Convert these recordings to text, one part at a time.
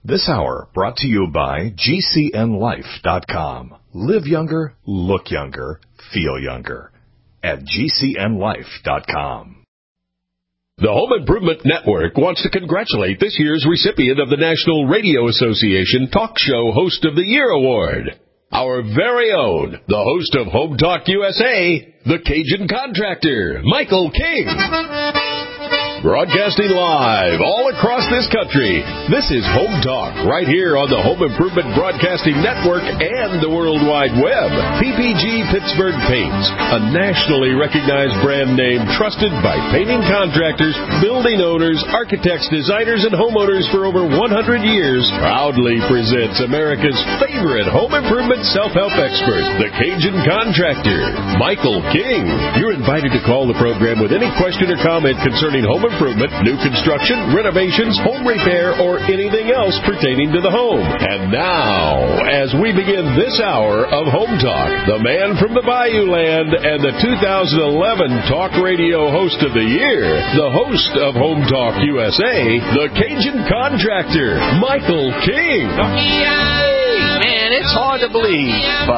This hour brought to you by GCNLife.com. Live younger, look younger, feel younger. At GCNLife.com. The Home Improvement Network wants to congratulate this year's recipient of the National Radio Association Talk Show Host of the Year Award. Our very own, the host of Home Talk USA, the Cajun Contractor, Michael King. Broadcasting live all across this country, this is Home Talk, right here on the Home Improvement Broadcasting Network and the World Wide Web. PPG Pittsburgh Paints, a nationally recognized brand name trusted by painting contractors, building owners, architects, designers, and homeowners for over 100 years, proudly presents America's favorite home improvement self-help expert, the Cajun Contractor, Michael King. You're invited to call the program with any question or comment concerning home improvement, new construction, renovations, home repair, or anything else pertaining to the home. And now, as we begin this hour of Home Talk, the man from the Bayou Land and the 2011 Talk Radio Host of the Year, the host of Home Talk USA, the Cajun Contractor, Michael King. Man, it's hard to believe.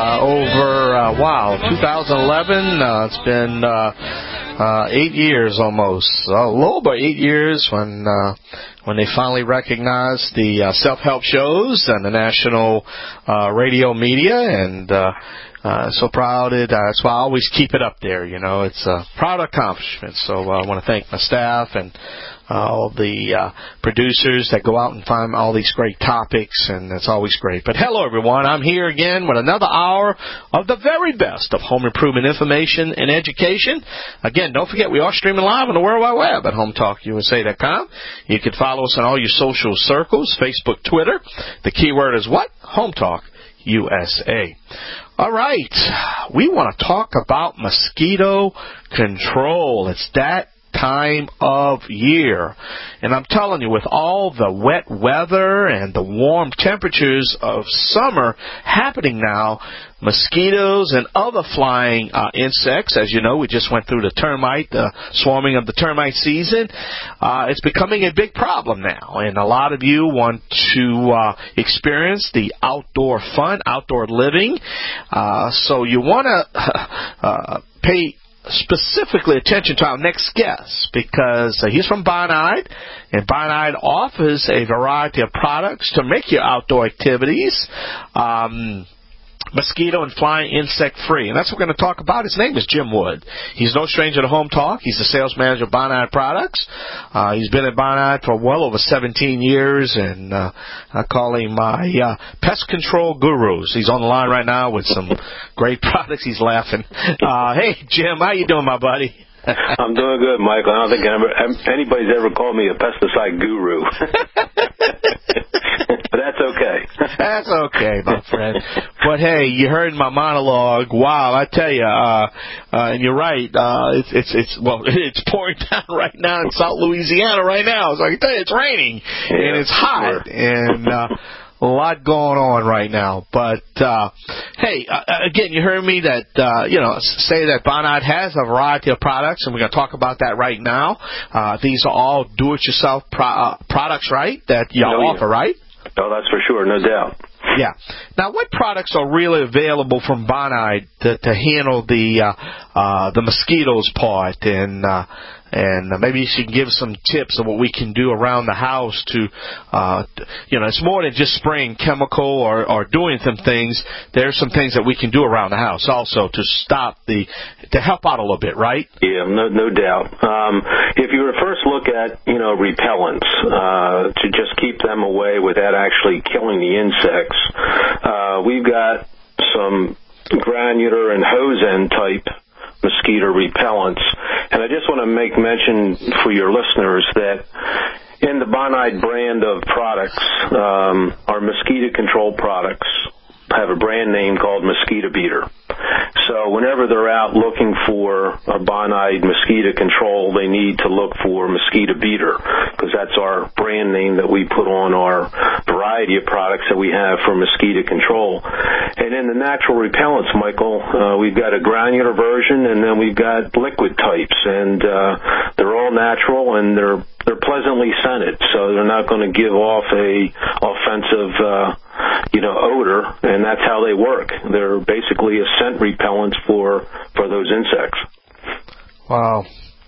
2011, it's been 8 years almost, a little over 8 years when they finally recognized the self-help shows and the national radio media, and so proud. That's why I always keep it up there. You know, it's a proud accomplishment. So I want to thank my staff and all the producers that go out and find all these great topics, and it's always great. But hello, everyone. I'm here again with another hour of the very best of home improvement information and education. Again, don't forget, we are streaming live on the World Wide Web at HomeTalkUSA.com. You can follow us on all your social circles, Facebook, Twitter. The keyword is what? Home Talk USA. All right. We want to talk about mosquito control. It's that time of year, and I'm telling you, with all the wet weather and the warm temperatures of summer happening now, mosquitoes and other flying insects, as you know, we just went through the swarming of the termite season. It's becoming a big problem now, and a lot of you want to experience the outdoor fun, outdoor living, so you want to pay specifically attention to our next guest, because he's from Bonide, and Bonide offers a variety of products to make your outdoor activities mosquito and flying insect free, and that's what we're going to talk about. His name is Jim Wood. He's no stranger to Home Talk. He's the sales manager of Bonide Products. He's been at Bonide for well over 17 years, and I call him my pest control guru. He's on the line right now with some great products. He's laughing. Hey, Jim, how you doing, my buddy? I'm doing good, Michael. I don't think anybody's ever called me a pesticide guru. But that's okay. That's okay, my friend. But hey, you heard my monologue. Wow, I tell you, and you're right. It's pouring down right now in South Louisiana right now. So I can tell you, it's raining and it's hot, and a lot going on right now. But hey, again, you heard me that say that Bonide has a variety of products, and we're going to talk about that right now. These are all do-it-yourself products, right? That y'all offer, right? Oh, that's for sure, no doubt. Yeah. Now, what products are really available from Bonide to handle the mosquitoes part, and maybe you should give some tips of what we can do around the house to, it's more than just spraying chemical or doing some things. There's some things that we can do around the house also to to help out a little bit, right? Yeah, no doubt. If you were to first look at, repellents, to just keep them away without actually killing the insects, we've got some granular and hose end type mosquito repellents. And I just want to make mention for your listeners that in the Bonide brand of products, our mosquito control products have a brand name called Mosquito Beater. So whenever they're out looking for a Bonide mosquito control, they need to look for Mosquito Beater, because that's our brand name that we put on our variety of products that we have for mosquito control. And in the natural repellents, Michael, we've got a granular version, and then we've got liquid types, and they're all natural, and they're pleasantly scented, so they're not going to give off a offensive odor, and that's how they work. They're basically a scent repellent for those insects. Wow.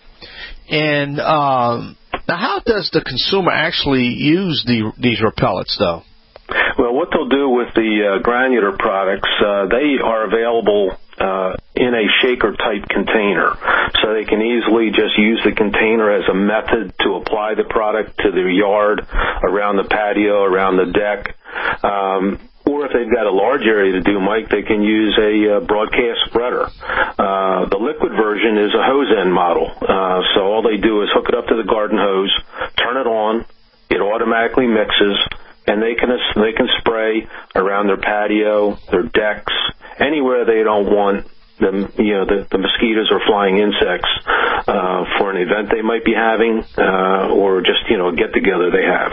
And now, how does the consumer actually use these repellents, though? Well, what they'll do with the granular products, they are available in a shaker-type container. So they can easily just use the container as a method to apply the product to their yard, around the patio, around the deck. Or if they've got a large area to do, Mike, they can use a broadcast spreader. The liquid version is a hose end model. So all they do is hook it up to the garden hose, turn it on, it automatically mixes, and they can spray around their patio, their decks, anywhere they don't want the mosquitoes or flying insects for an event they might be having, or just a get together they have.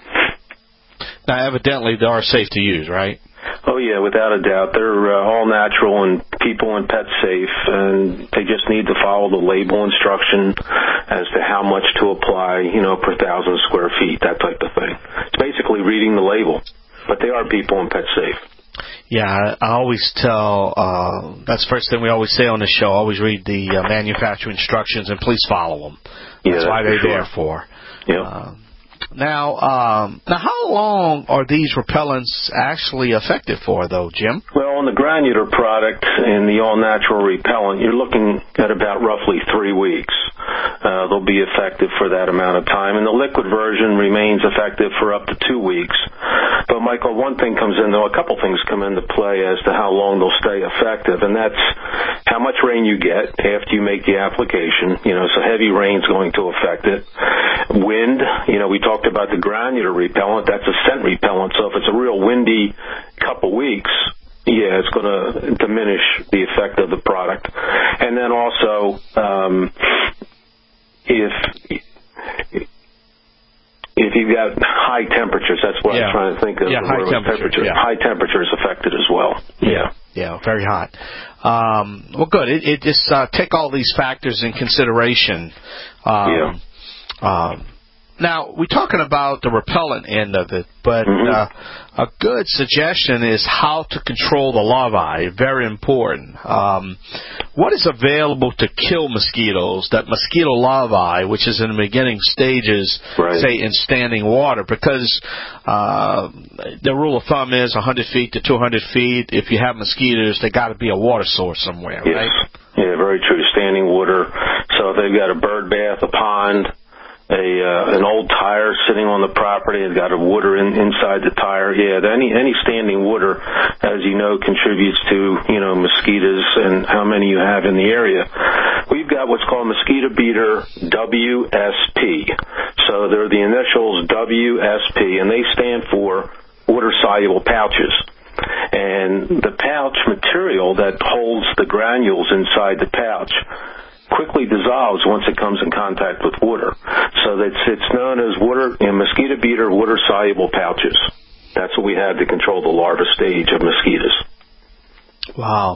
Now, evidently, they are safe to use, right? Oh yeah, without a doubt. They're all natural and people and pet safe, and they just need to follow the label instruction as to how much to apply, per 1,000 square feet, that type of thing. It's basically reading the label, but they are people and pet safe. Yeah, I always tell, that's the first thing we always say on the show, always read the manufacturer instructions and please follow them. That's why they're there for. Yep. Now, how long are these repellents actually effective for, though, Jim? Well, on the granular product and the all-natural repellent, you're looking at about roughly 3 weeks. They'll be effective for that amount of time. And the liquid version remains effective for up to 2 weeks. But, Michael, one thing comes in, though, a couple things come into play as to how long they'll stay effective, and that's how much rain you get after you make the application. So heavy rain's going to affect it. Wind, we talked about the granular repellent. That's a scent repellent. So if it's a real windy couple weeks, it's going to diminish the effect of the product. And then also, if you've got high temperatures, that's what I'm trying to think of. High temperature. High temperatures affected as well. Yeah, very hot. Well, good. It just take all these factors in consideration. Now, we're talking about the repellent end of it, but a good suggestion is how to control the larvae. Very important. What is available to kill mosquitoes, that mosquito larvae, which is in the beginning stages, say, in standing water? Because the rule of thumb is 100 feet to 200 feet. If you have mosquitoes, they got to be a water source somewhere, right? Yeah, very true. Standing water. So if they've got a bird bath, a pond, an old tire sitting on the property, it's got a water inside the tire. Any standing water, as you know, contributes to mosquitoes and how many you have in the area. We've got what's called mosquito beater WSP. So they're the initials WSP, and they stand for water soluble pouches. And the pouch material that holds the granules inside the pouch quickly dissolves once it comes in contact with water. So it's known as mosquito beater water soluble pouches. That's what we have to control the larva stage of mosquitoes. Wow.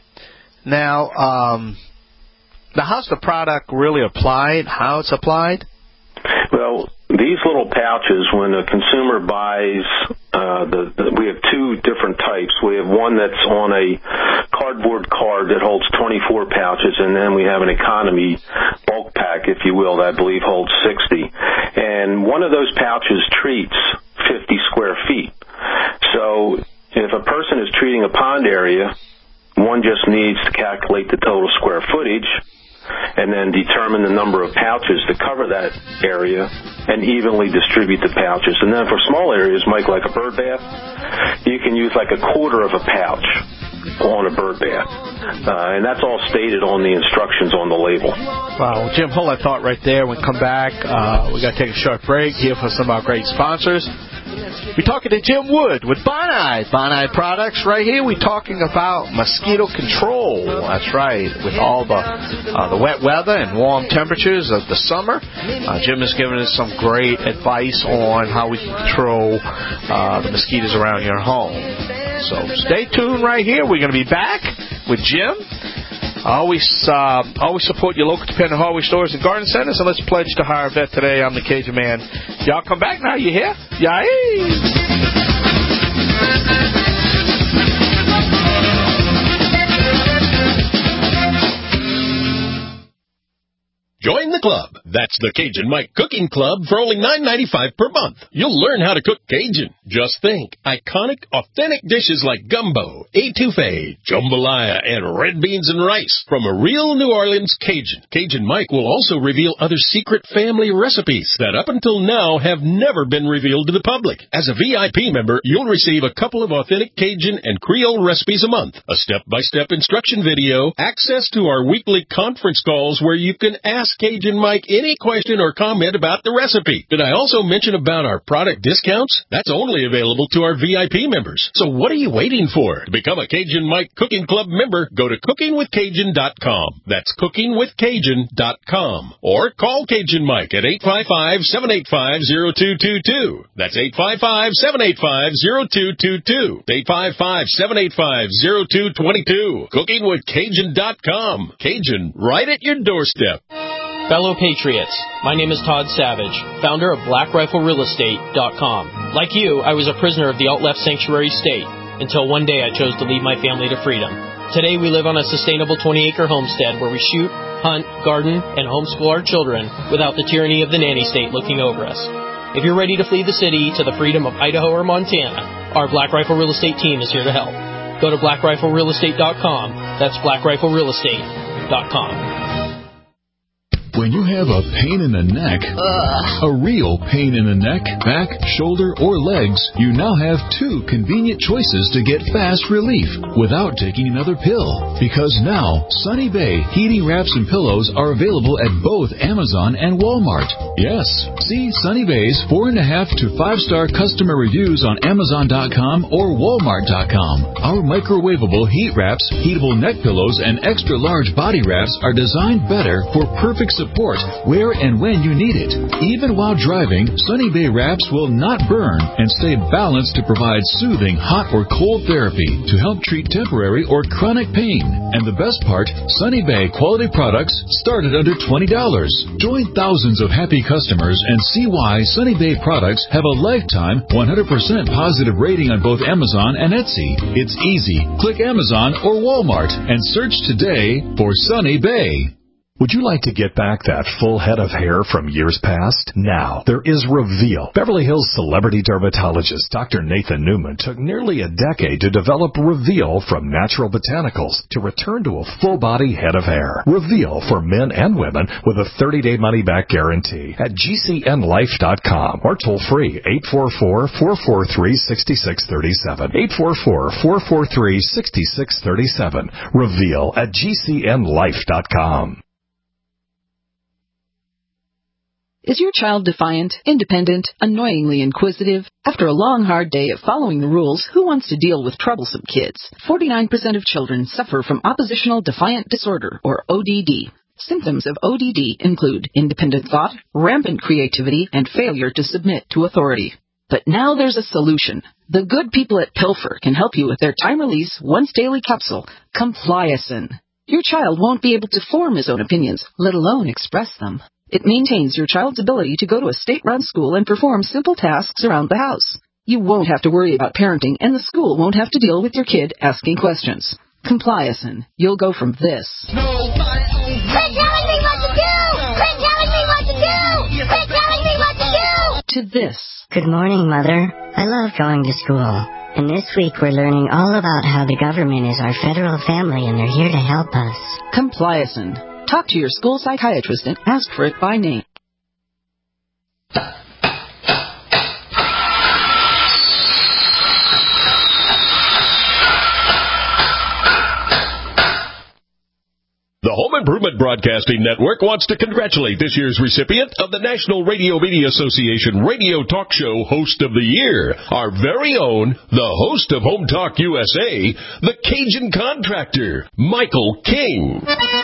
Now how's the product really applied? How it's applied? Well, these little pouches, when a consumer buys, we have two different types. We have one that's on a cardboard card that holds 24 pouches, and then we have an economy bulk pack, if you will, that I believe holds 60. And one of those pouches treats 50 square feet. So if a person is treating a pond area, one just needs to calculate the total square footage and then determine the number of pouches to cover that area and evenly distribute the pouches. And then for small areas, Mike, like a bird bath, you can use like a quarter of a pouch on a bird bath. And that's all stated on the instructions on the label. Wow. Jim, hold that thought right there. When we come back, we got to take a short break, hear from some of our great sponsors. We're talking to Jim Wood with Bonide Products. Right here, we're talking about mosquito control. That's right. With all the wet weather and warm temperatures of the summer, Jim has given us some great advice on how we can control the mosquitoes around your home. So stay tuned right here. We're going to be back with Jim. Always support your local dependent hardware stores and garden centers, and let's pledge to hire a vet today. I'm the Cajun Man. Y'all come back now. You hear? Yay! Club. That's the Cajun Mike Cooking Club for only $9.95 per month. You'll learn how to cook Cajun. Just think, iconic, authentic dishes like gumbo, etouffee, jambalaya, and red beans and rice from a real New Orleans Cajun. Cajun Mike will also reveal other secret family recipes that up until now have never been revealed to the public. As a VIP member, you'll receive a couple of authentic Cajun and Creole recipes a month, a step-by-step instruction video, access to our weekly conference calls where you can ask Cajun Mike any question or comment about the recipe. Did I also mention about our product discounts? That's only available to our VIP members. So what are you waiting for? To become a Cajun Mike Cooking Club member, go to cookingwithcajun.com. That's cookingwithcajun.com. Or call Cajun Mike at 855-785-0222. That's 855-785-0222. 855-785-0222. cookingwithcajun.com. Cajun, right at your doorstep. Fellow Patriots, my name is Todd Savage, founder of BlackRifleRealEstate.com. Like you, I was a prisoner of the alt-left sanctuary state until one day I chose to lead my family to freedom. Today we live on a sustainable 20-acre homestead where we shoot, hunt, garden, and homeschool our children without the tyranny of the nanny state looking over us. If you're ready to flee the city to the freedom of Idaho or Montana, our Black Rifle Real Estate team is here to help. Go to BlackRifleRealEstate.com. That's BlackRifleRealEstate.com. When you have a pain in the neck, a real pain in the neck, back, shoulder, or legs, you now have two convenient choices to get fast relief without taking another pill. Because now, Sunny Bay heating wraps and pillows are available at both Amazon and Walmart. Yes, see Sunny Bay's 4.5 to 5-star customer reviews on Amazon.com or Walmart.com. Our microwavable heat wraps, heatable neck pillows, and extra large body wraps are designed better for perfect support where and when you need it. Even while driving, Sunny Bay wraps will not burn and stay balanced to provide soothing hot or cold therapy to help treat temporary or chronic pain. And the best part, Sunny Bay quality products start at under $20. Join thousands of happy customers and see why Sunny Bay products have a lifetime 100% positive rating on both Amazon and Etsy. It's easy. Click Amazon or Walmart and search today for Sunny Bay. Would you like to get back that full head of hair from years past? Now, there is Reveal. Beverly Hills celebrity dermatologist Dr. Nathan Newman took nearly a decade to develop Reveal from natural botanicals to return to a full-body head of hair. Reveal for men and women with a 30-day money-back guarantee at GCNlife.com or toll-free 844-443-6637. 844-443-6637. Reveal at GCNlife.com. Is your child defiant, independent, annoyingly inquisitive? After a long, hard day of following the rules, who wants to deal with troublesome kids? 49% of children suffer from oppositional defiant disorder, or ODD. Symptoms of ODD include independent thought, rampant creativity, and failure to submit to authority. But now there's a solution. The good people at Pilfer can help you with their time-release, once-daily capsule, Compliacin. Your child won't be able to form his own opinions, let alone express them. It maintains your child's ability to go to a state-run school and perform simple tasks around the house. You won't have to worry about parenting, and the school won't have to deal with your kid asking questions. Compliacin. You'll go from this. Quit telling me what to do! Quit telling me what to do! Quit telling me what to do! To this. Good morning, Mother. I love going to school. And this week we're learning all about how the government is our federal family and they're here to help us. Compliacin. Talk to your school psychiatrist and ask for it by name. The Home Improvement Broadcasting Network wants to congratulate this year's recipient of the National Radio Media Association Radio Talk Show Host of the Year, our very own, the host of Home Talk USA, the Cajun Contractor, Michael King.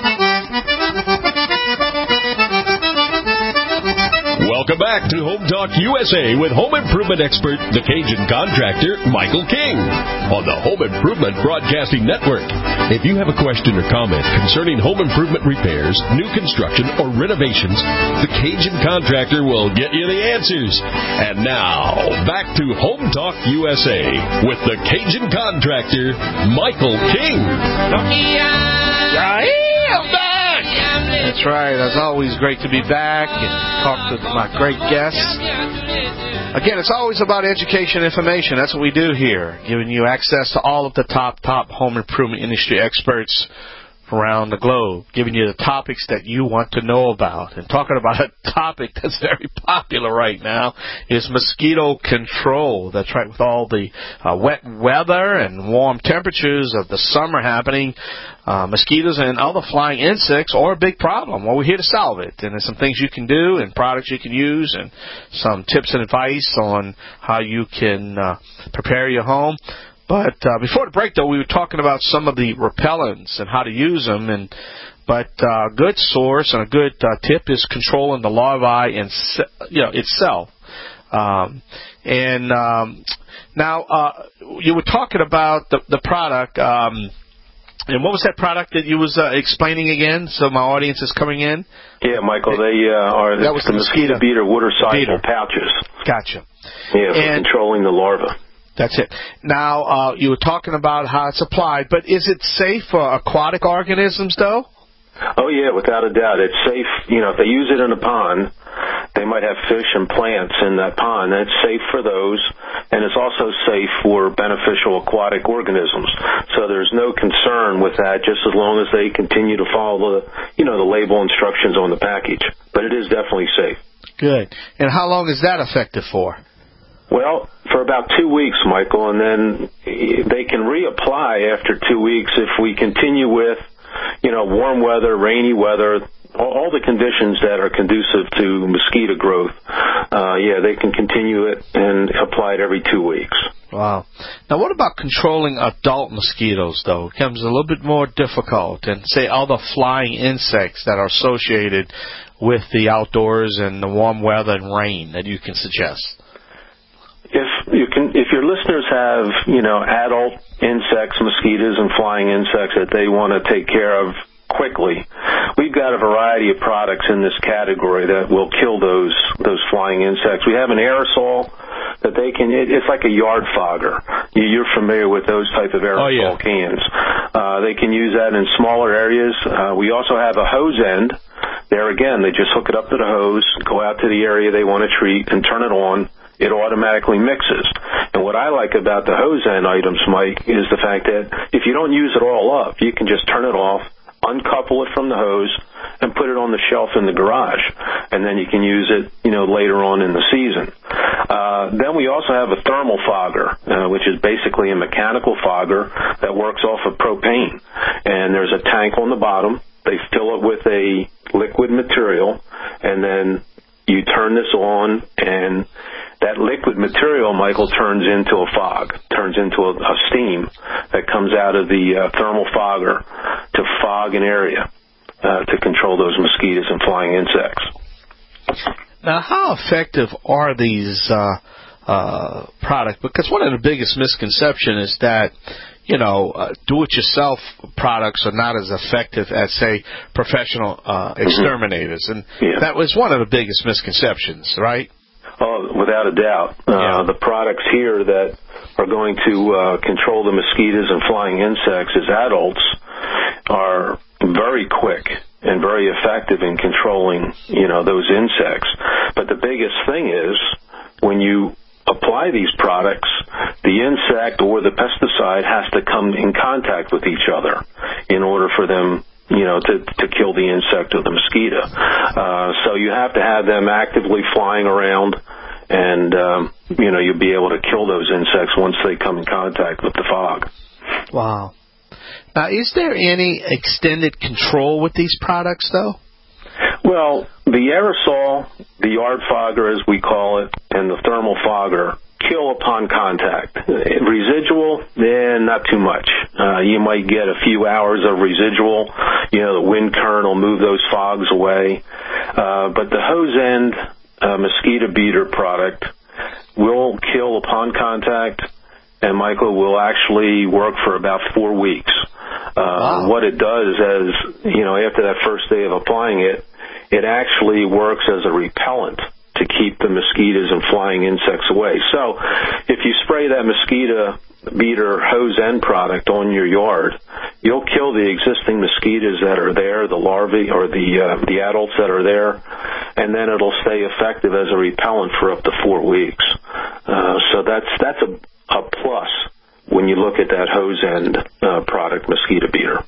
Welcome back to Home Talk USA with home improvement expert, the Cajun Contractor, Michael King, on the Home Improvement Broadcasting Network. If you have a question or comment concerning home improvement repairs, new construction, or renovations, the Cajun Contractor will get you the answers. And now, back to Home Talk USA with the Cajun Contractor, Michael King. I am back! That's right. As always, great to be back and talk to my great guests. Again, it's always about education and information. That's what we do here, giving you access to all of the top home improvement industry experts around the globe, giving you the topics that you want to know about. And talking about a topic that's very popular right now is mosquito control. That's right, with all the wet weather and warm temperatures of the summer happening, mosquitoes and other flying insects are a big problem. Well, we're here to solve it. And there's some things you can do and products you can use and some tips and advice on how you can prepare your home. But before the break, though, we were talking about some of the repellents and how to use them. But a good source and a good tip is controlling the larvae and itself. Now you were talking about the product. And what was that product that you was explaining again? So my audience is coming in. Yeah, Michael, they are that was the mosquito beater water-soluble pouches. Gotcha. Yeah, for controlling the larva. That's it. Now, you were talking about how it's applied, but is it safe for aquatic organisms, though? Oh, yeah, without a doubt. It's safe. If they use it in a pond, they might have fish and plants in that pond. And it's safe for those, and it's also safe for beneficial aquatic organisms. So there's no concern with that, just as long as they continue to follow the label instructions on the package. But it is definitely safe. Good. And how long is that effective for? Well, for about 2 weeks, Michael, and then they can reapply after 2 weeks if we continue with, warm weather, rainy weather, all the conditions that are conducive to mosquito growth. They can continue it and apply it every 2 weeks. Wow. Now, what about controlling adult mosquitoes, though? It becomes a little bit more difficult. And, say, other flying insects that are associated with the outdoors and the warm weather and rain that you can suggest? If your listeners have, adult insects, mosquitoes, and flying insects that they want to take care of quickly, we've got a variety of products in this category that will kill those flying insects. We have an aerosol that they can. It's like a yard fogger. You're familiar with those type of aerosol cans. They can use that in smaller areas. We also have a hose end. There again, they just hook it up to the hose, go out to the area they want to treat, and turn it on. It automatically mixes. And what I like about the hose end items, Mike, is the fact that if you don't use it all up, you can just turn it off, uncouple it from the hose, and put it on the shelf in the garage. And then you can use it, later on in the season. Then we also have a thermal fogger, which is basically a mechanical fogger that works off of propane. And there's a tank on the bottom. They fill it with a liquid material, and then you turn this on, and that liquid material, Michael, turns into a fog, turns into a steam that comes out of the thermal fogger to fog an area to control those mosquitoes and flying insects. Now, how effective are these products? Because one of the biggest misconceptions is that, do-it-yourself products are not as effective as, say, professional exterminators. And that was one of the biggest misconceptions, right? Oh, without a doubt. The products here that are going to control the mosquitoes and flying insects as adults are very quick and very effective in controlling, those insects. But the biggest thing is when you apply these products, the insect or the pesticide has to come in contact with each other in order for them to kill the insect or the mosquito. So you have to have them actively flying around, and, you'll be able to kill those insects once they come in contact with the fog. Wow. Now, is there any extended control with these products, though? Well, the aerosol, the yard fogger, as we call it, and the thermal fogger kill upon contact. Residual, not too much. You might get a few hours of residual. The wind current will move those fogs away. But the hose end mosquito beater product will kill upon contact, and Michael will actually work for about 4 weeks. Wow. What it does is, after that first day of applying it, it actually works as a repellent to keep the mosquitoes and flying insects away. So if you spray that mosquito beater hose end product on your yard, you'll kill the existing mosquitoes that are there, the larvae or the adults that are there, and then it'll stay effective as a repellent for up to 4 weeks. So that's a plus when you look at that hose end product mosquito beater.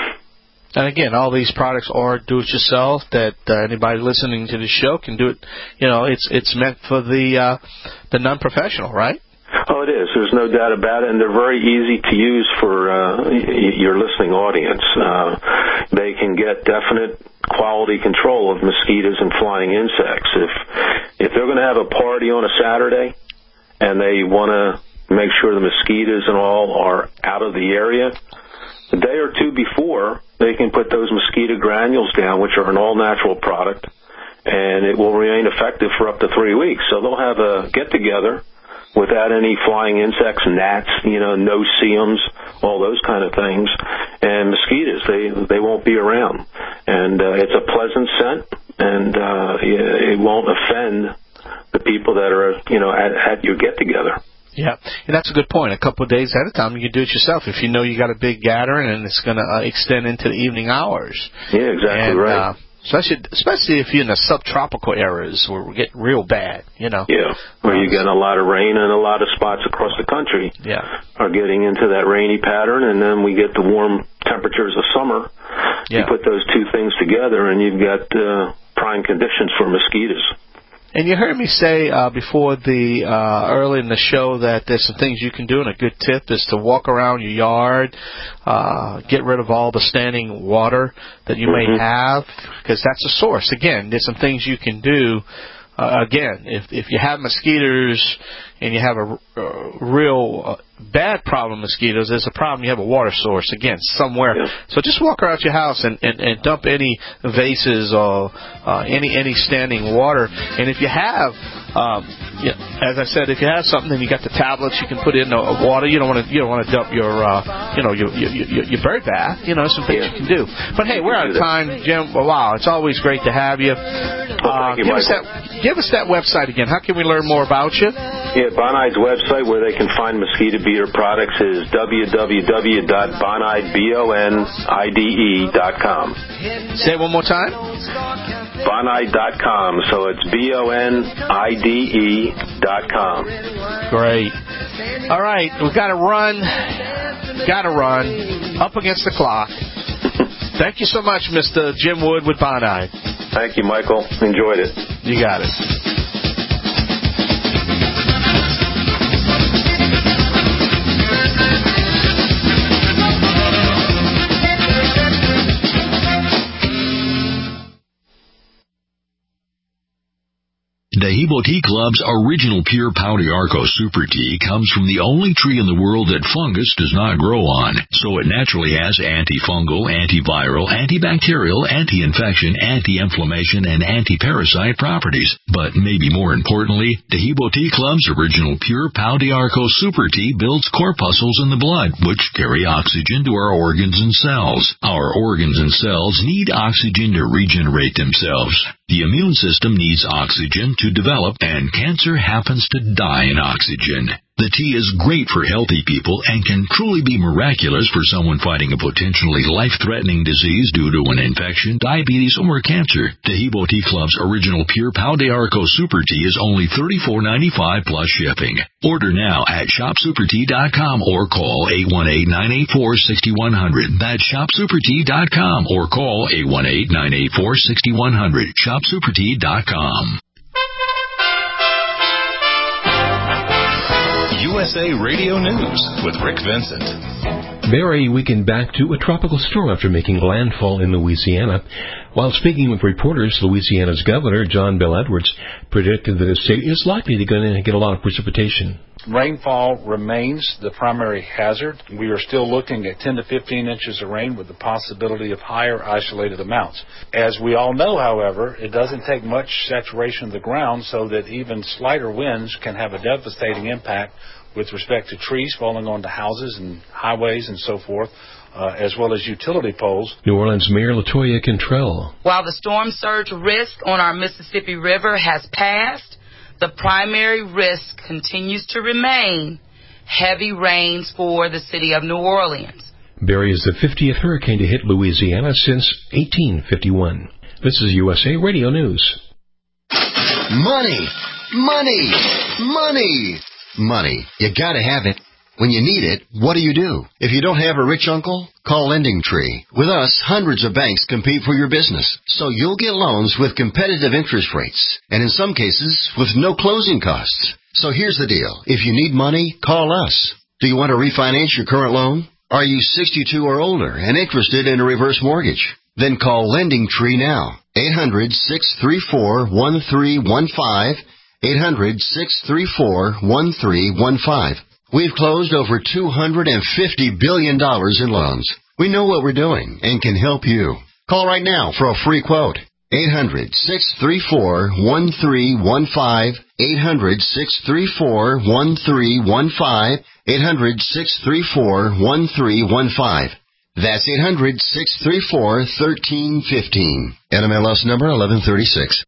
And again, all these products are do-it-yourself. That anybody listening to the show can do it. You know, it's meant for the non-professional, right? Oh, it is. There's no doubt about it, and they're very easy to use for your listening audience. They can get definite quality control of mosquitoes and flying insects. If they're going to have a party on a Saturday and they want to make sure the mosquitoes and all are out of the area, a day or two before, they can put those mosquito granules down, which are an all-natural product, and it will remain effective for up to 3 weeks. So they'll have a get-together without any flying insects, gnats, no-see-ums, all those kind of things. And mosquitoes, they won't be around. And it's a pleasant scent, and it won't offend the people that are, at your get-together. Yeah, and that's a good point. A couple of days ahead of time, you can do it yourself if you know you got a big gathering and it's going to extend into the evening hours. Yeah, exactly right. Especially if you're in the subtropical areas where we get real bad, Yeah, where you're getting a lot of rain, and a lot of spots across the country are getting into that rainy pattern, and then we get the warm temperatures of summer. Yeah. You put those two things together, and you've got prime conditions for mosquitoes. And you heard me say before early in the show that there's some things you can do, and a good tip is to walk around your yard, get rid of all the standing water that you may have, because that's a source. Again, there's some things you can do. Again, if you have mosquitoes and you have a real bad problem with mosquitoes, there's a problem. You have a water source, again, somewhere. Yeah. So just walk around your house and dump any vases or any standing water. And if you have, as I said, if you have something, then you got the tablets you can put in the water. You don't want to dump your your bird bath. Some things you can do. But hey, we're out of time, Jim. Wow, it's always great to have you. Thank you, give us that website again. How can we learn more about you? Yeah, Bonide's website where they can find mosquito beater products is www.bonide.com. Say it one more time. Bonide.com. So it's BONIDE.com. Great. All right, we've got to run. Up against the clock. Thank you so much, Mr. Jim Wood with Bonide. Thank you, Michael. Enjoyed it. You got it. Taheebo Tea Club's original pure Pau d'Arco Super Tea comes from the only tree in the world that fungus does not grow on, so it naturally has antifungal, antiviral, antibacterial, anti-infection, anti-inflammation, and anti-parasite properties. But maybe more importantly, Taheebo Tea Club's original pure Pau d'Arco Super Tea builds corpuscles in the blood, which carry oxygen to our organs and cells. Our organs and cells need oxygen to regenerate themselves. The immune system needs oxygen to develop, and cancer happens to die in oxygen. The tea is great for healthy people and can truly be miraculous for someone fighting a potentially life-threatening disease due to an infection, diabetes, or cancer. Taheebo Tea Club's original pure Pau d'Arco Super Tea is only $34.95 plus shipping. Order now at shopsupertea.com or call 818-984-6100. That's shopsupertea.com or call 818-984-6100. shopsupertea.com. USA Radio News with Rick Vincent. Very weekend back to a tropical storm after making landfall in Louisiana. While speaking with reporters, Louisiana's Governor, John Bel Edwards, predicted that the state is likely to get a lot of precipitation. Rainfall remains the primary hazard. We are still looking at 10 to 15 inches of rain with the possibility of higher isolated amounts. As we all know, however, it doesn't take much saturation of the ground so that even slighter winds can have a devastating impact with respect to trees falling onto houses and highways and so forth. as well as utility poles. New Orleans Mayor LaToya Cantrell. While the storm surge risk on our Mississippi River has passed, the primary risk continues to remain heavy rains for the city of New Orleans. Barry is the 50th hurricane to hit Louisiana since 1851. This is USA Radio News. Money, money, money, money. You gotta have it. When you need it, what do? If you don't have a rich uncle, call LendingTree. With us, hundreds of banks compete for your business, so you'll get loans with competitive interest rates, and in some cases, with no closing costs. So here's the deal. If you need money, call us. Do you want to refinance your current loan? Are you 62 or older and interested in a reverse mortgage? Then call LendingTree now. 800-634-1315. 800-634-1315. We've closed over $250 billion in loans. We know what we're doing and can help you. Call right now for a free quote. 800-634-1315. 800-634-1315. 800-634-1315. That's 800-634-1315. NMLS number 1136.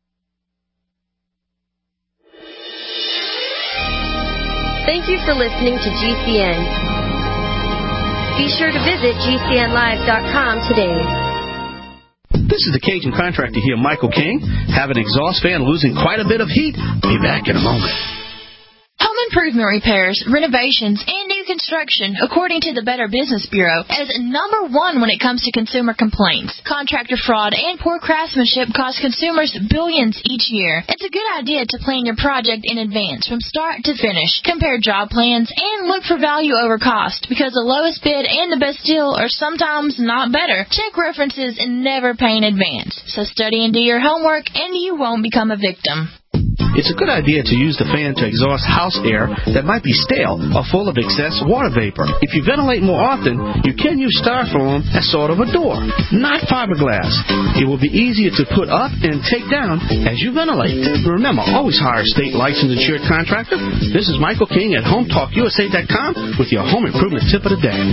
Thank you for listening to GCN. Be sure to visit GCNlive.com today. This is the Cajun contractor here, Michael King. Have an exhaust fan losing quite a bit of heat? Be back in a moment. Home improvement repairs, renovations, and new construction, according to the Better Business Bureau, is number one when it comes to consumer complaints. Contractor fraud and poor craftsmanship cost consumers billions each year. It's a good idea to plan your project in advance from start to finish. Compare job plans and look for value over cost, because the lowest bid and the best deal are sometimes not better. Check references and never pay in advance. So study and do your homework, and you won't become a victim. It's a good idea to use the fan to exhaust house air that might be stale or full of excess water vapor. If you ventilate more often, you can use styrofoam as sort of a door, not fiberglass. It will be easier to put up and take down as you ventilate. Remember, always hire a state licensed insured contractor. This is Michael King at HomeTalkUSA.com with your home improvement tip of the day.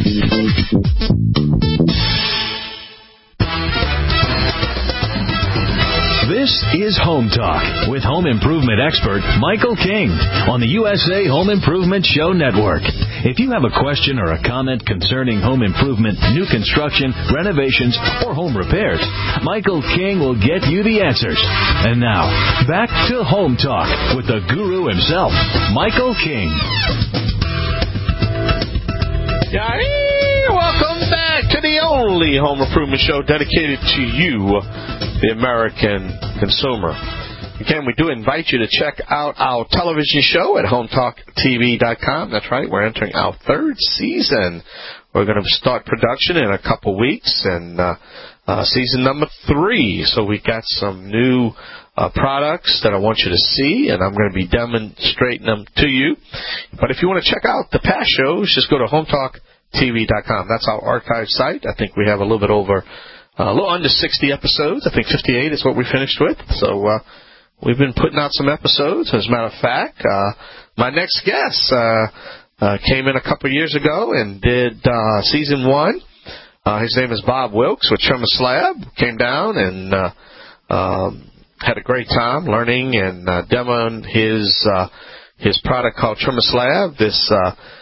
This is Home Talk with home improvement expert Michael King on the USA Home Improvement Show Network. If you have a question or a comment concerning home improvement, new construction, renovations, or home repairs, Michael King will get you the answers. And now, back to Home Talk with the guru himself, Michael King. Welcome back to the only home improvement show dedicated to you, the American consumer. Again, we do invite you to check out our television show at HomeTalkTV.com. That's right, we're entering our third season. We're going to start production in a couple weeks, and season number 3. So we got some new products that I want you to see, and I'm going to be demonstrating them to you. But if you want to check out the past shows, just go to HomeTalkTV.com. That's our archive site. I think we have a little bit over, a little under 60 episodes. I think 58 is what we finished with. So we've been putting out some episodes. As a matter of fact, my next guest came in a couple years ago and did season 1. His name is Bob Wilkes with Trimmer Slab. Came down and had a great time learning and demoing his product called Trimmer Slab. This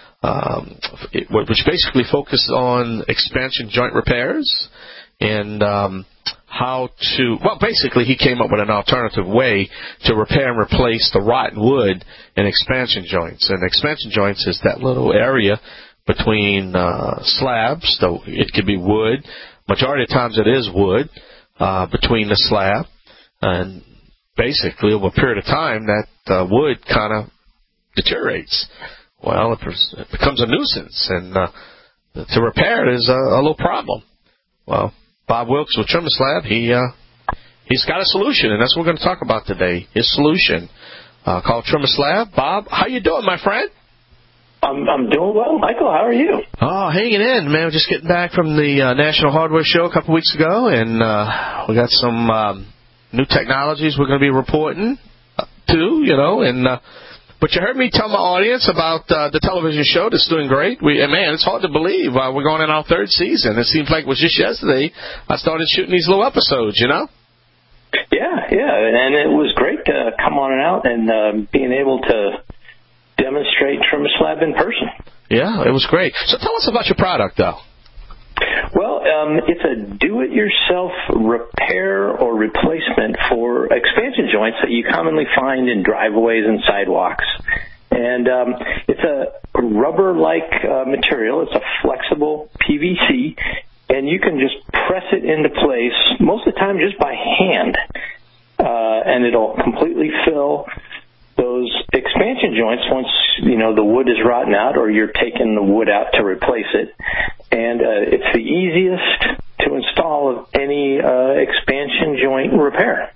which basically focuses on expansion joint repairs and how to, well, basically he came up with an alternative way to repair and replace the rotten wood in expansion joints. And expansion joints is that little area between slabs, though it could be wood. Majority of times it is wood between the slab. And basically over a period of time that wood kind of deteriorates. Well, it becomes a nuisance, and to repair it is a little problem. Well, Bob Wilkes with Trimmer Slab, he's got a solution, and that's what we're going to talk about today. His solution called Trimmer Slab. Bob, how you doing, my friend? I'm doing well, Michael. How are you? Oh, hanging in, man. We're just getting back from the National Hardware Show a couple weeks ago, and we got some new technologies we're going to be reporting to, you know, and But you heard me tell my audience about the television show that's doing great. Man, it's hard to believe. We're going in our third season. It seems like it was just yesterday I started shooting these little episodes, you know? Yeah, and it was great to come on out and being able to demonstrate TrimSlab in person. Yeah, it was great. So tell us about your product, though. Well, it's a do-it-yourself repair or replacement for expansion joints that you commonly find in driveways and sidewalks. And it's a rubber-like material. It's a flexible PVC, and you can just press it into place, most of the time just by hand, and it'll completely fill those expansion joints once, the wood is rotten out or you're taking the wood out to replace it. And it's the easiest to install of any expansion joint repair.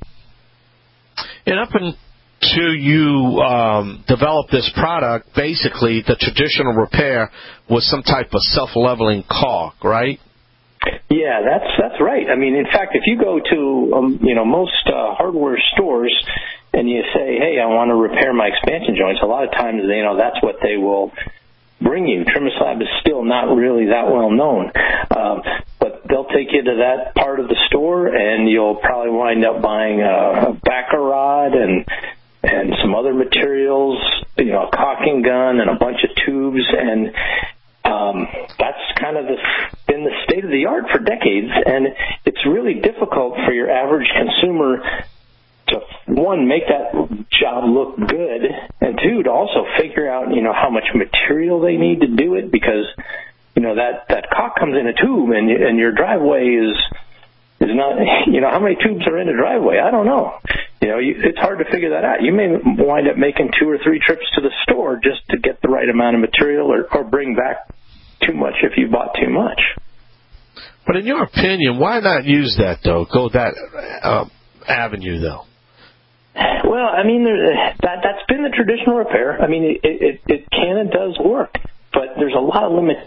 And up until you developed this product, basically the traditional repair was some type of self-leveling caulk, right? Yeah, that's right. I mean, in fact, if you go to most hardware stores and you say, "Hey, I want to repair my expansion joints," a lot of times that's what they will bring you. TrimSlab is still not really that well known, but they'll take you to that part of the store, and you'll probably wind up buying a backer rod and some other materials, a caulking gun and a bunch of tubes, and that's kind of been the state of the art for decades, and it's really difficult for your average consumer to, one, make that job look good, and two, to also figure out, how much material they need to do it, because, that caulk comes in a tube, and your driveway is not, how many tubes are in a driveway? I don't know. It's hard to figure that out. You may wind up making 2 or 3 trips to the store just to get the right amount of material or bring back too much if you bought too much. But in your opinion, why not use that, though? Go that avenue, though? Well, I mean, that's been the traditional repair. I mean, it can and does work, but there's a lot of limits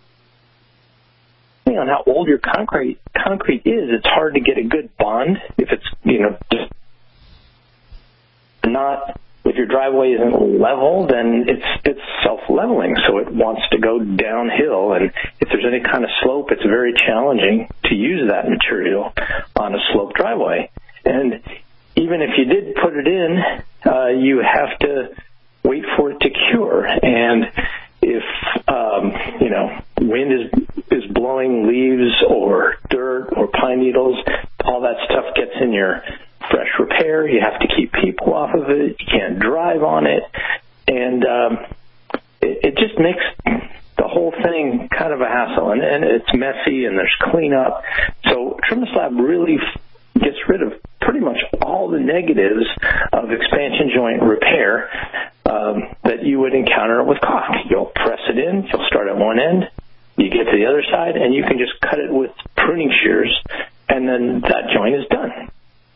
on how old your concrete is. It's hard to get a good bond if it's just not. If your driveway isn't level, then it's self-leveling, so it wants to go downhill. And if there's any kind of slope, it's very challenging to use that material on a sloped driveway. And even if you did put it in, you have to wait for it to cure. And if wind is blowing leaves or dirt or pine needles, all that stuff gets in your fresh repair. You have to keep people off of it. You can't drive on it. And it just makes the whole thing kind of a hassle. And it's messy, and there's cleanup. So TrimSlab really gets rid of pretty much all the negatives of expansion joint repair that you would encounter with caulk. You'll press it in. You'll start at one end. You get to the other side, and you can just cut it with pruning shears, and then that joint is done.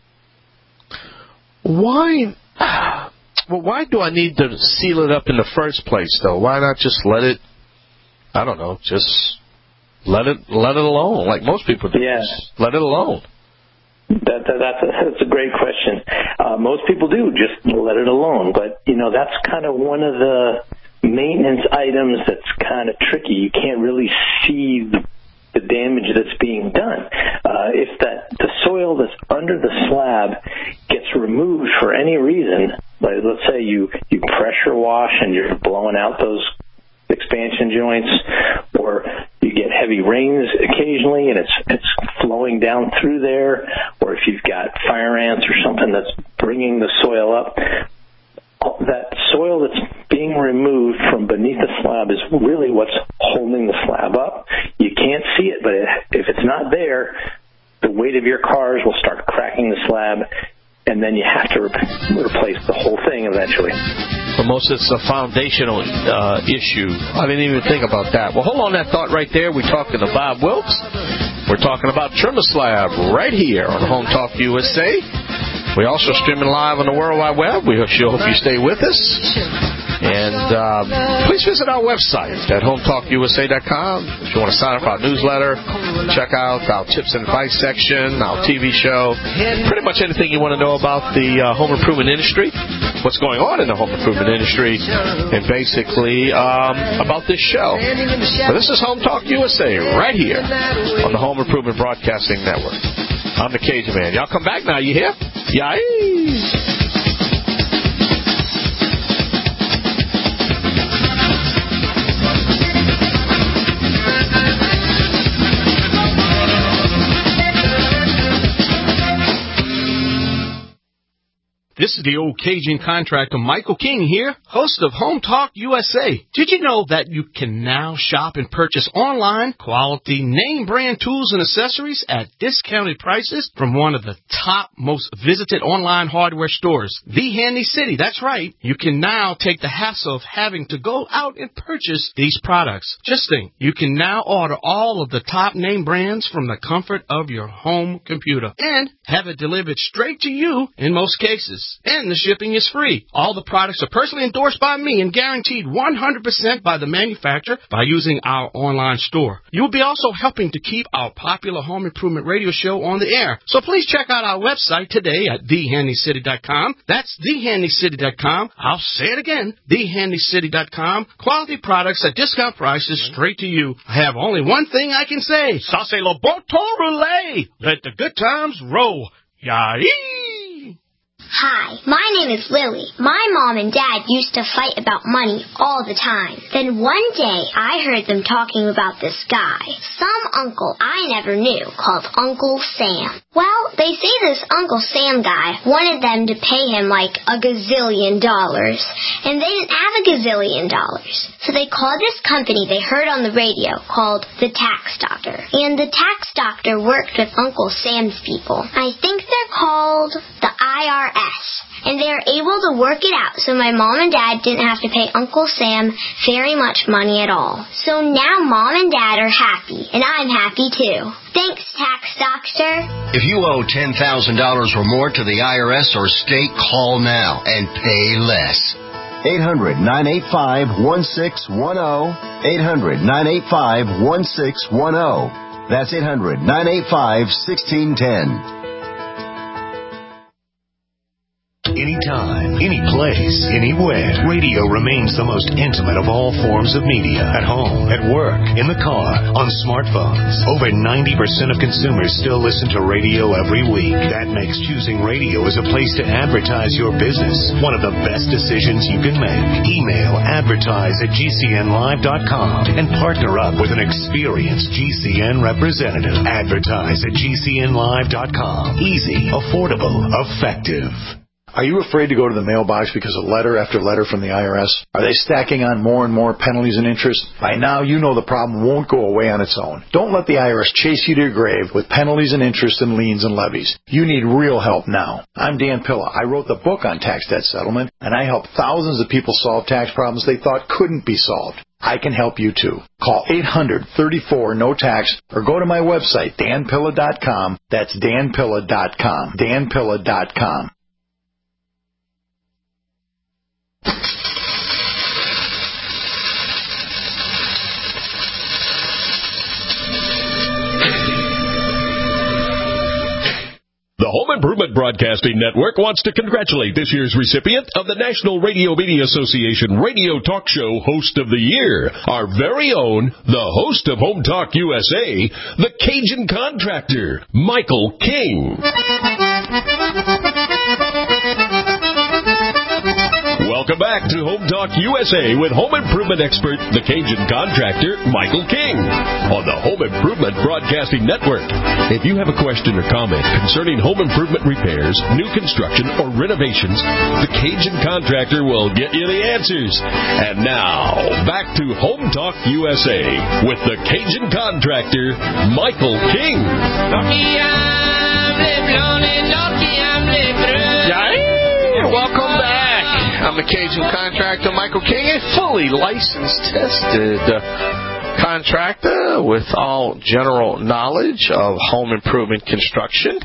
Why do I need to seal it up in the first place, though? Why not just let it, I don't know, just let it alone, like most people do? Yeah. Just let it alone. That's a great question. Most people do just let it alone, but that's kind of one of the maintenance items that's kind of tricky. You can't really see the damage that's being done. If the soil that's under the slab gets removed for any reason, like let's say you pressure wash and you're blowing out those expansion joints, or you get heavy rains occasionally and it's flowing down through there, or if you've got fire ants or something that's bringing the soil up, that soil that's being removed from beneath the slab is really what's holding the slab up. You can't see it, but if it's not there, the weight of your cars will start cracking the slab, and then you have to replace the whole thing eventually. For most, it's a foundational issue. I didn't even think about that. Well, hold on that thought right there. We're talking to Bob Wilkes. We're talking about TrimSlab right here on Home Talk USA. We're also streaming live on the World Wide Web. We sure hope you stay with us. And please visit our website at HomeTalkUSA.com. If you want to sign up for our newsletter, check out our tips and advice section, our TV show, pretty much anything you want to know about the home improvement industry. what's going on in the home improvement industry and basically about this show. So this is Home Talk USA right here on the Home Improvement Broadcasting Network. I'm the Cajun Man. Y'all come back now, you hear? Yay! This is the old Cajun contractor, Michael King here, host of Home Talk USA. Did you know that you can now shop and purchase online quality name brand tools and accessories at discounted prices from one of the top most visited online hardware stores, The Handy City? That's right. You can now take the hassle of having to go out and purchase these products. Just think, you can now order all of the top name brands from the comfort of your home computer and have it delivered straight to you in most cases. And the shipping is free. All the products are personally endorsed by me and guaranteed 100% by the manufacturer by using our online store. You'll be also helping to keep our popular home improvement radio show on the air. So please check out our website today at thehandycity.com. That's thehandycity.com. I'll say it again, thehandycity.com. Quality products at discount prices straight to you. I have only one thing I can say. Ça c'est le bon temps roulé. Let the good times roll. Yay! Hi, my name is Lily. My mom and dad used to fight about money all the time. Then one day, I heard them talking about this guy, some uncle I never knew, called Uncle Sam. Well, they say this Uncle Sam guy wanted them to pay him like $1 gazillion, and they didn't have $1 gazillion. So they called this company they heard on the radio called the Tax Doctor. And the Tax Doctor worked with Uncle Sam's people. I think they're called the IRS. And they are able to work it out so my mom and dad didn't have to pay Uncle Sam very much money at all. So now mom and dad are happy, and I'm happy too. Thanks, Tax Doctor. If you owe $10,000 or more to the IRS or state, call now and pay less. 800-985-1610. 800-985-1610. That's 800-985-1610. Anytime, any place, anywhere. Radio remains the most intimate of all forms of media. At home, at work, in the car, on smartphones. Over 90% of consumers still listen to radio every week. That makes choosing radio as a place to advertise your business one of the best decisions you can make. Email advertise@gcnlive.com and partner up with an experienced GCN representative. Advertise@gcnlive.com. Easy, affordable, effective. Are you afraid to go to the mailbox because of letter after letter from the IRS? Are they stacking on more and more penalties and interest? By now, you know the problem won't go away on its own. Don't let the IRS chase you to your grave with penalties and interest and liens and levies. You need real help now. I'm Dan Pilla. I wrote the book on tax debt settlement, and I help thousands of people solve tax problems they thought couldn't be solved. I can help you too. Call 800-34-NO-TAX or go to my website, danpilla.com. That's danpilla.com. danpilla.com. The Home Improvement Broadcasting Network wants to congratulate this year's recipient of the National Radio Media Association Radio Talk Show Host of the Year, our very own, the host of Home Talk USA, the Cajun Contractor, Michael King. Welcome back to Home Talk USA with home improvement expert, the Cajun Contractor, Michael King, on the Home Improvement Broadcasting Network. If you have a question or comment concerning home improvement repairs, new construction, or renovations, the Cajun Contractor will get you the answers. And now, back to Home Talk USA with the Cajun Contractor, Michael King. Welcome back. I'm the Cajun Contractor, Michael King, a fully licensed, tested contractor with all general knowledge of home improvement construction.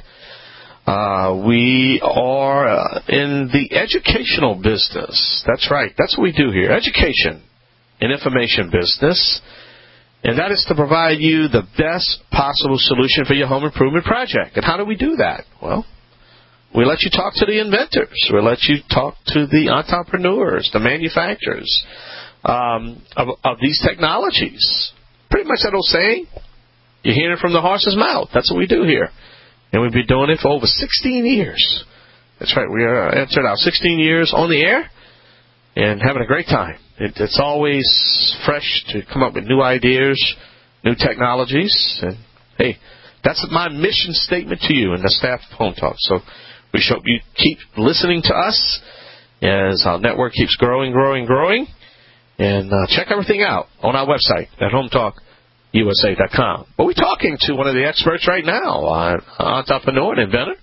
We are in the educational business. That's right. That's what we do here. Education and information business. And that is to provide you the best possible solution for your home improvement project. And how do we do that? Well, We let you talk to the inventors. We let you talk to the entrepreneurs, the manufacturers of these technologies. Pretty much that old saying, you're hearing it from the horse's mouth. That's what we do here. And we've been doing it for over 16 years. That's right. We are entered our 16 years on the air and having a great time. It's always fresh to come up with new ideas, new technologies. And, hey, that's my mission statement to you and the staff of Home Talk. So we hope you keep listening to us as our network keeps growing. And check everything out on our website at HomeTalkUSA.com. But we're talking to one of the experts right now, entrepreneur and inventor,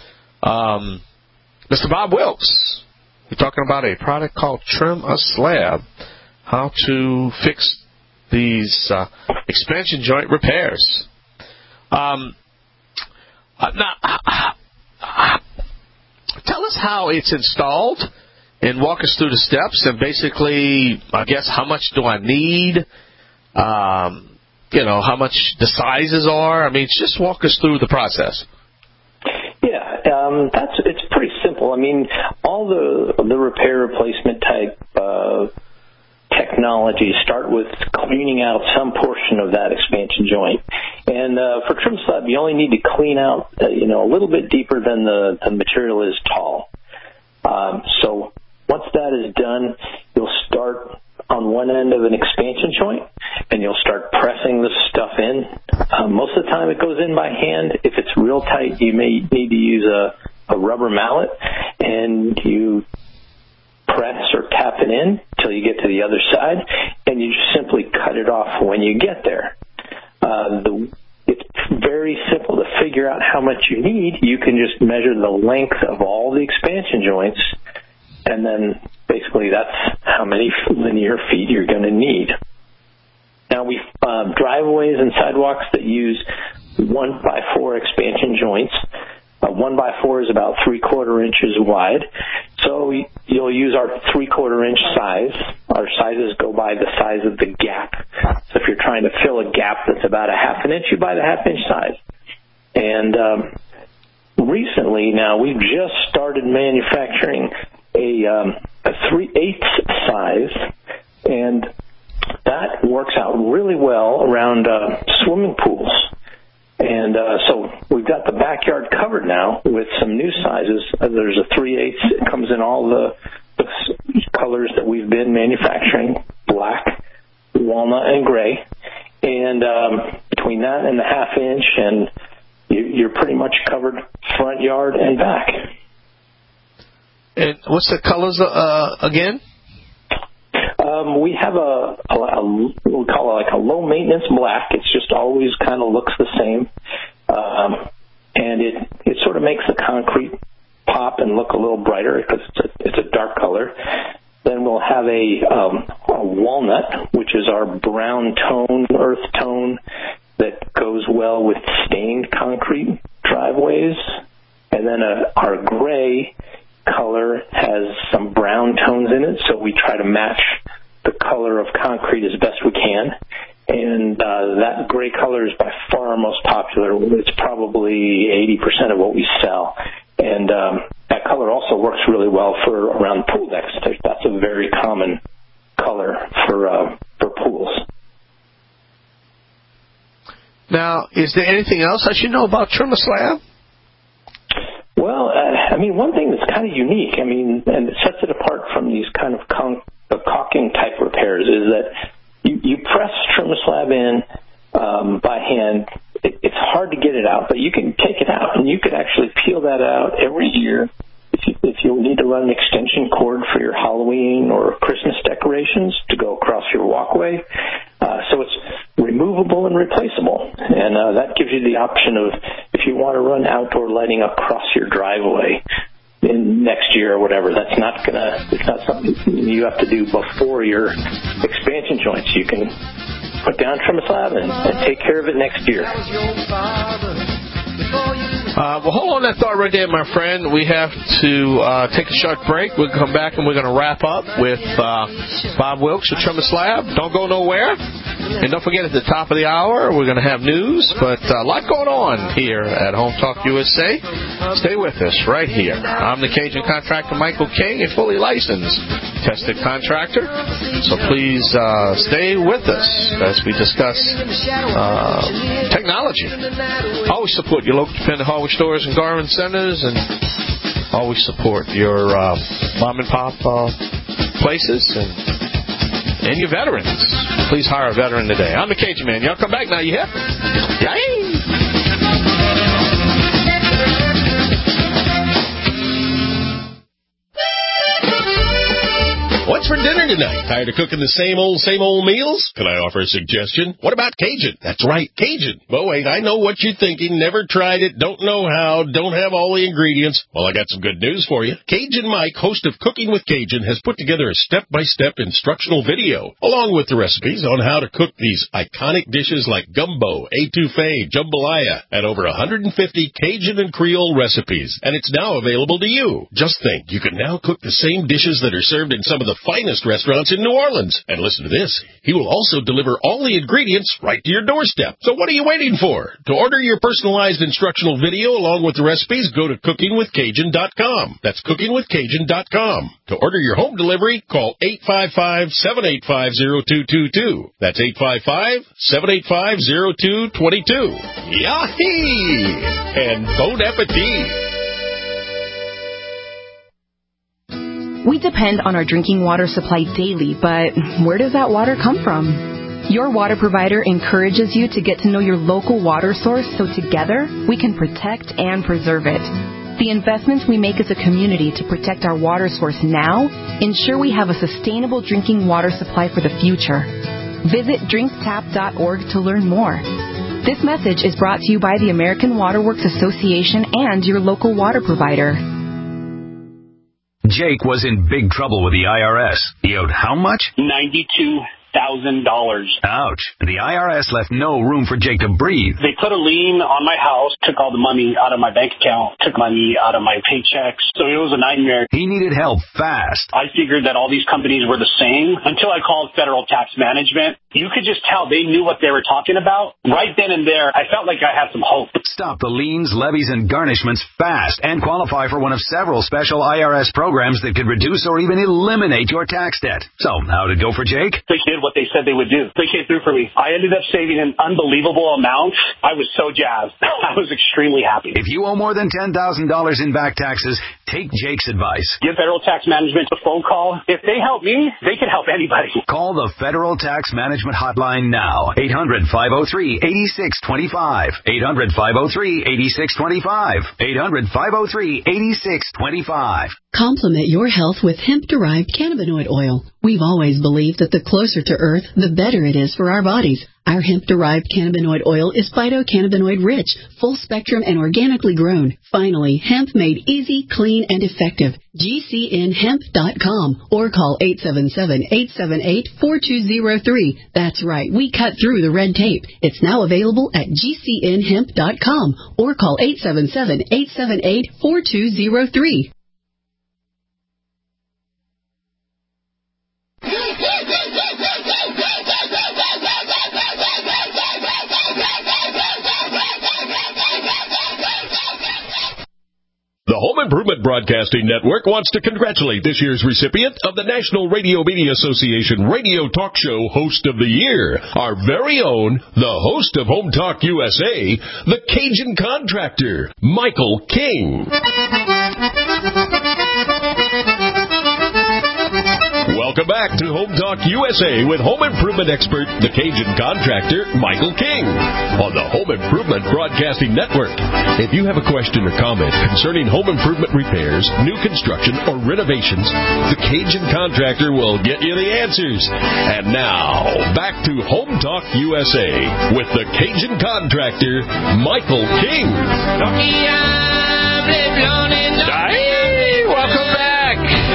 Mr. Bob Wilkes. We're talking about a product called Trim a Slab, how to fix these expansion joint repairs. Now, tell us how it's installed and walk us through the steps and basically, I guess, how much do I need? How much the sizes are. I mean, just walk us through the process. Yeah, it's pretty simple. I mean, all the repair replacement type technologies start with cleaning out some portion of that expansion joint. And for trim slab, you only need to clean out a little bit deeper than the material is tall. So once that is done, you'll start on one end of an expansion joint, and you'll start pressing the stuff in. Most of the time it goes in by hand. If it's real tight, you may need to use a rubber mallet, and you press or tap it in until you get to the other side, and you just simply cut it off when you get there. It's very simple to figure out how much you need. You can just measure the length of all the expansion joints, and then basically that's how many linear feet you're going to need. Now, we driveways and sidewalks that use 1x4 expansion joints. 1x4 is about 3/4 inches wide. So you'll use our 3/4 inch size. Our sizes go by the size of the gap. So if you're trying to fill a gap that's about a 1/2 inch, you buy the 1/2 inch size. And recently now we've just started manufacturing a 3/8 size, and that works out really well around swimming pools. And so we've got the backyard covered now with some new sizes. There's a 3/8. It comes in all the colors that we've been manufacturing, black, walnut, and gray. And between that and the 1/2 inch, and you're pretty much covered front yard and back. And what's the colors again? We have we call it like a low maintenance black. It's just always kind of looks the same, and it sort of makes the concrete pop and look a little brighter because it's a dark color. Then we'll have a walnut, which is our brown tone, earth tone that goes well with stained concrete driveways, and then our gray color has some brown tones in it, so we try to match the color of concrete as best we can. And that gray color is by far our most popular. It's probably 80% of what we sell. And that color also works really well for around pool decks. That's a very common color for pools. Now, is there anything else I should know about Trim a Slab? Well, one thing that's kind of unique, and it sets it apart from these kind of caulking type repairs, is that you press Trim a Slab in by hand. It's hard to get it out, but you can take it out, and you could actually peel that out every year if you need to run an extension cord for your Halloween or Christmas decorations to go across your walkway. So it's removable and replaceable, and that gives you the option of if you want to run outdoor lighting across your driveway in next year or whatever. It's not something you have to do before your expansion joints. You can put down Trim a Slab and take care of it next year. Well, hold on that thought right there, my friend. We have to take a short break. We'll come back and we're going to wrap up with Bob Wilkes with Trim a Slab. Don't go nowhere. And don't forget, at the top of the hour, we're going to have news, but a lot going on here at Home Talk USA. Stay with us right here. I'm the Cajun contractor, Michael King, a fully licensed, tested contractor. So please stay with us as we discuss technology. Always support your local independent hardware stores and garment centers, and always support your mom and pop places and your veterans. Please hire a veteran today. I'm the Cajun Man. Y'all come back now, you hear? Yay! What's for dinner tonight? Tired of cooking the same old meals? Can I offer a suggestion? What about Cajun? That's right, Cajun. But wait, I know what you're thinking. Never tried it, don't know how, don't have all the ingredients. Well, I got some good news for you. Cajun Mike, host of Cooking with Cajun, has put together a step-by-step instructional video, along with the recipes on how to cook these iconic dishes like gumbo, etouffee, jambalaya, and over 150 Cajun and Creole recipes. And it's now available to you. Just think, you can now cook the same dishes that are served in some of the finest restaurants in New Orleans. And listen to this. He will also deliver all the ingredients right to your doorstep. So what are you waiting for? To order your personalized instructional video along with the recipes, go to cookingwithcajun.com. That's cookingwithcajun.com. To order your home delivery, call 855-785-0222. That's 855-785-0222. Yahee! And bon appetit! We depend on our drinking water supply daily, but where does that water come from? Your water provider encourages you to get to know your local water source so together we can protect and preserve it. The investments we make as a community to protect our water source now ensure we have a sustainable drinking water supply for the future. Visit drinktap.org to learn more. This message is brought to you by the American Water Works Association and your local water provider. Jake was in big trouble with the IRS. He owed how much? $92,000. Ouch. The IRS left no room for Jake to breathe. They put a lien on my house, took all the money out of my bank account, took money out of my paychecks. So it was a nightmare. He needed help fast. I figured that all these companies were the same until I called Federal Tax Management. You could just tell they knew what they were talking about. Right then and there, I felt like I had some hope. Stop the liens, levies, and garnishments fast and qualify for one of several special IRS programs that could reduce or even eliminate your tax debt. So, how did it go for Jake? They did what they said they would do. They came through for me. I ended up saving an unbelievable amount. I was so jazzed. I was extremely happy. If you owe more than $10,000 in back taxes, take Jake's advice. Give Federal Tax Management a phone call. If they help me, they can help anybody. Call the Federal Tax Management hotline now. 800-503-8625. 800-503-8625. 800-503-8625. Complement your health with hemp-derived cannabinoid oil. We've always believed that the closer to Earth, the better it is for our bodies. Our hemp-derived cannabinoid oil is phytocannabinoid-rich, full-spectrum, and organically grown. Finally, hemp made easy, clean, and effective. GCNhemp.com or call 877-878-4203. That's right, we cut through the red tape. It's now available at GCNhemp.com or call 877-878-4203. The Home Improvement Broadcasting Network wants to congratulate this year's recipient of the National Radio Media Association Radio Talk Show Host of the Year, our very own, the host of Home Talk USA, the Cajun Contractor, Michael King. Welcome back to Home Talk USA with home improvement expert, the Cajun Contractor, Michael King, on the Home Improvement Broadcasting Network. If you have a question or comment concerning home improvement repairs, new construction, or renovations, the Cajun Contractor will get you the answers. And now, back to Home Talk USA with the Cajun Contractor, Michael King. Hey, welcome back.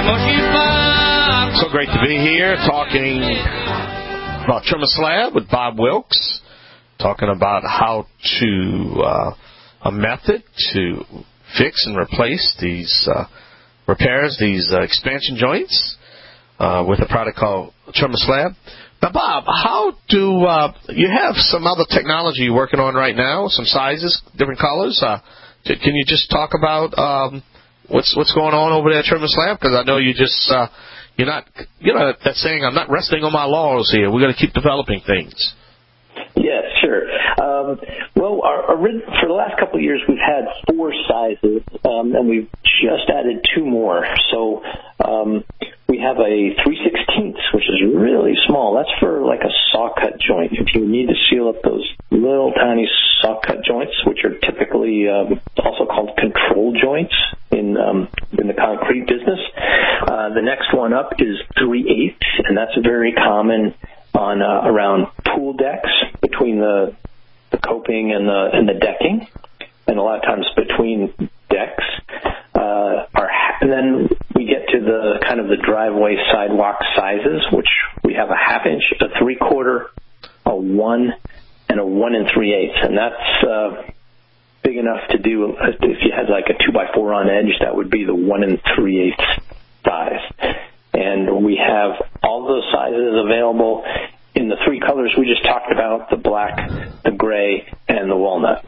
So great to be here talking about trim a slab with Bob Wilkes, talking about how to, a method to fix and replace these repairs, these expansion joints with a product called Trim a Slab. Now, Bob, how do you have some other technology you're working on right now? Some sizes, different colors. Can you just talk about what's going on over there at Trim and Slab? Because I know you just you're not, that saying, I'm not resting on my laurels here. We're going to keep developing things. Yeah, sure. Well, for the last couple of years, we've had 4 sizes, and we've just added 2 more. So we have a 3/16, which is really small. That's for like a saw cut joint. If you need to seal up those little tiny saw cut joints, which are typically also called control joints in the concrete business. The next one up is 3/8, and that's very common on around pool decks between the coping and the decking, and a lot of times between decks. And then we get to the kind of the driveway sidewalk sizes, which we have a 1/2 inch, a 3/4, a 1, and a 1 3/8, and that's big enough to do if you had like a 2x4 on edge. That would be the 1 3/8 size. And we have all those sizes available in the 3 colors we just talked about: the black, the gray, and the walnut.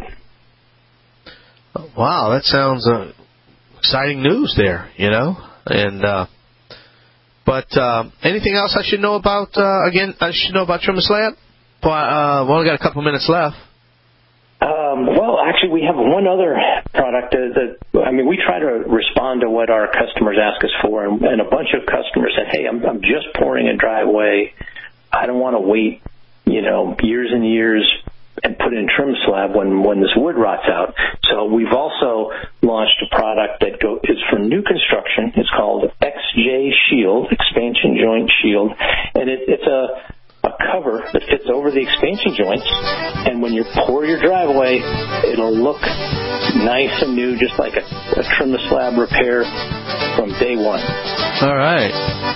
Wow, that sounds exciting news there, And but anything else I should know about? I should know about Trim and Slab. We only got a couple minutes left. Well, actually, we have one other product we try to respond to what our customers ask us for, and a bunch of customers said, "Hey, I'm just pouring a driveway. I don't want to wait, years and years and put in trim slab when this wood rots out." So we've also launched a product that is for new construction. It's called XJ Shield, Expansion Joint Shield, and it's a cover that fits over the expansion joints, and when you pour your driveway, it'll look nice and new, just like a trim the slab repair from day one. All right.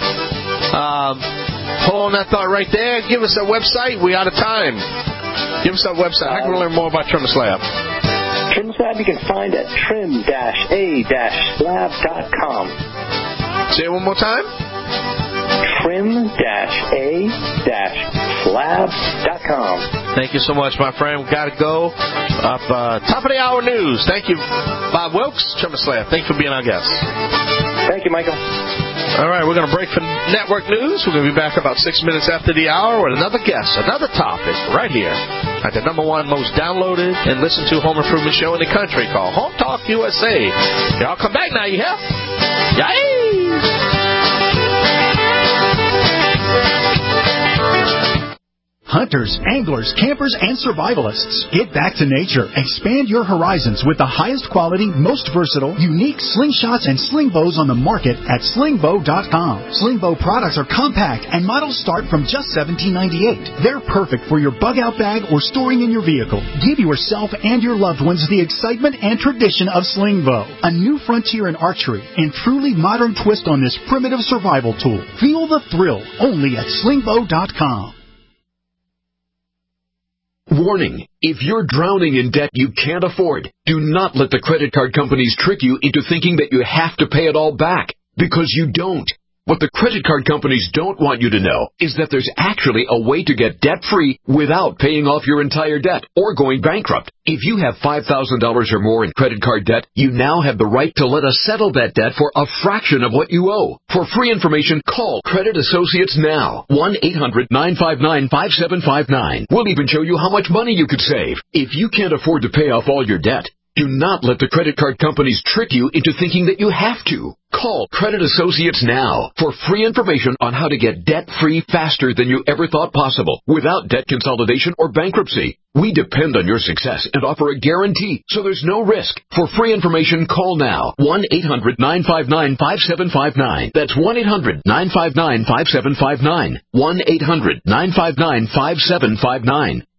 Hold on that thought right there. Give us a website. We're out of time. Give us that website. How can we learn more about Trim and Slab? Trim and Slab you can find at trim-a-slab.com. Say it one more time. trim-a-slab.com. Thank you so much, my friend. We've got to go. Top of the hour news. Thank you, Bob Wilkes, Trim and Slab. Thank you for being our guest. Thank you, Michael. All right, we're going to break for network news. We're going to be back about 6 minutes after the hour with another guest, another topic, right here at the #1 most downloaded and listened to home improvement show in the country called Home Talk USA. Y'all come back now, you hear? Yay! Hunters, anglers, campers, and survivalists. Get back to nature. Expand your horizons with the highest quality, most versatile, unique slingshots and sling bows on the market at slingbow.com. Slingbow products are compact and models start from just $17.98. They're perfect for your bug-out bag or storing in your vehicle. Give yourself and your loved ones the excitement and tradition of Slingbow, a new frontier in archery and truly modern twist on this primitive survival tool. Feel the thrill only at slingbow.com. Warning, if you're drowning in debt you can't afford, do not let the credit card companies trick you into thinking that you have to pay it all back, because you don't. What the credit card companies don't want you to know is that there's actually a way to get debt-free without paying off your entire debt or going bankrupt. If you have $5,000 or more in credit card debt, you now have the right to let us settle that debt for a fraction of what you owe. For free information, call Credit Associates now. 1-800-959-5759. We'll even show you how much money you could save. If you can't afford to pay off all your debt, do not let the credit card companies trick you into thinking that you have to. Call Credit Associates now for free information on how to get debt-free faster than you ever thought possible without debt consolidation or bankruptcy. We depend on your success and offer a guarantee, so there's no risk. For free information, call now. 1-800-959-5759. That's 1-800-959-5759. 1-800-959-5759.